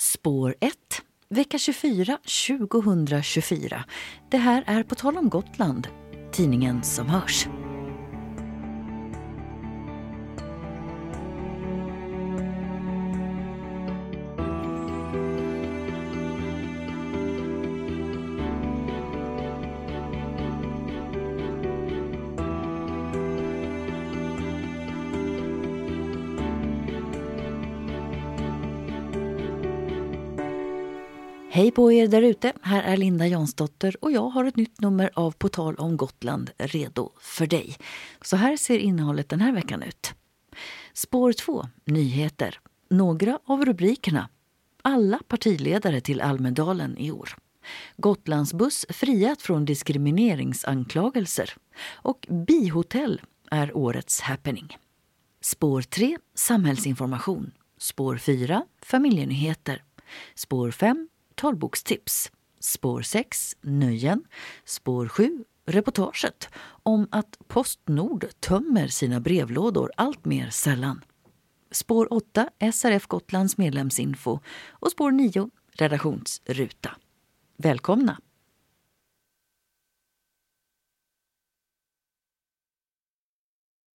Spår 1, vecka 24, 2024. Det här är På tal om Gotland, tidningen som hörs. Hej på er där ute, här är Linda Jansdotter och jag har ett nytt nummer av På tal om Gotland redo för dig. Så här ser innehållet den här veckan ut. Spår 2, nyheter. Några av rubrikerna. Alla partiledare till Almedalen i år. Gotlandsbuss friat från diskrimineringsanklagelser. Och bihotell är årets happening. Spår 3, samhällsinformation. Spår 4, familjenyheter. Spår 5, talbokstips. Spår 6, nöjen. Spår 7, reportaget om att Postnord tömmer sina brevlådor allt mer sällan. Spår 8, SRF Gotlands medlemsinfo. Och spår 9, redaktionsruta. Välkomna!